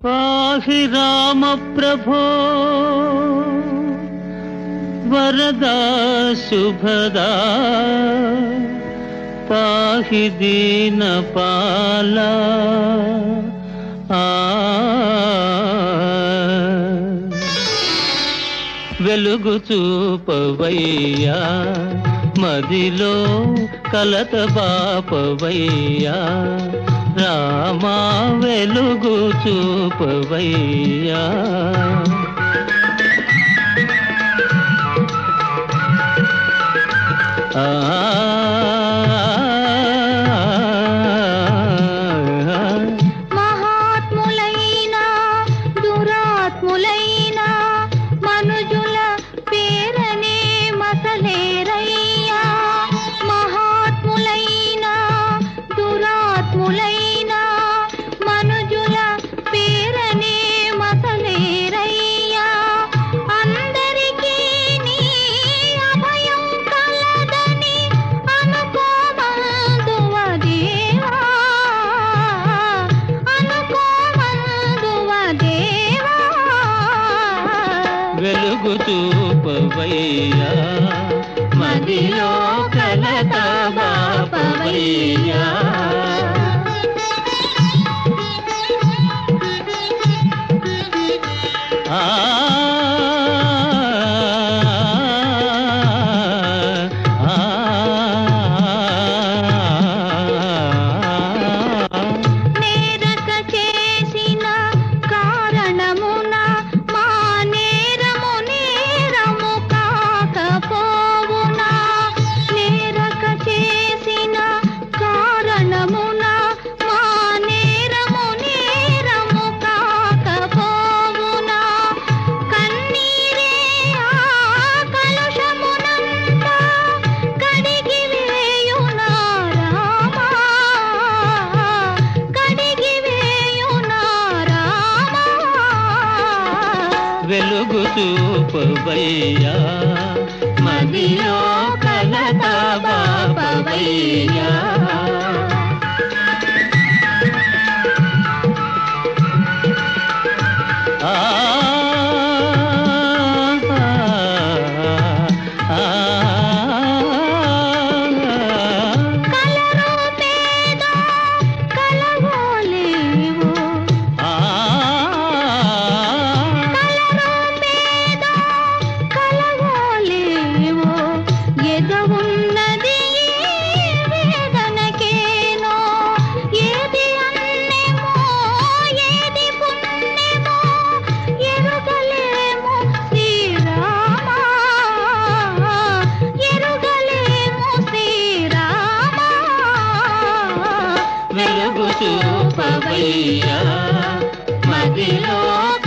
पाहि राम प्रभो वरदा शुभदा पाहि दीनपाला వెలుగు చూపవయ్యా మదిలో కలత బాపవయ్యా రామా వెలుగు చూపవయ్యా మహాత్ములైన దురాత్ములైన మనుజుల పేరనే మసలేరయ్యా మహాత్ములైన దురాత్ములైన మనుజుల పేరనే మసలేరయ్యా అందరికీ నీ అభయం కలదని అనుకోమందువ దేవా అనుకోమందువ దేవా వెలుగు చూపవయ్యా మదిలో కలత బాపవయ్యా నేరక చేసిన కారణమున మా నేరము నేరము కాకపోవునా నేరక చేసిన కారణమున మా నేరము నేరము కాకపోవునా కన్నీరే ఆ కలుషమునంతా కడిగి వేయునా రామా కడిగి వేయునా రామా వెలుగు చూపవయ్యా మదిలో కలత బాపవయ్యా కలరు పేదో కలవోలేవో కలరు పేదో కలవోలేవో ఎదవున్నది ఈ వేదనకేనో ఏది అన్నేమో ఏది పుణ్యమో ఎరుగలేము శ్రీరామా ఎరుగలేము శ్రీరామా వెలుగు చూపవయ్యా మదిలో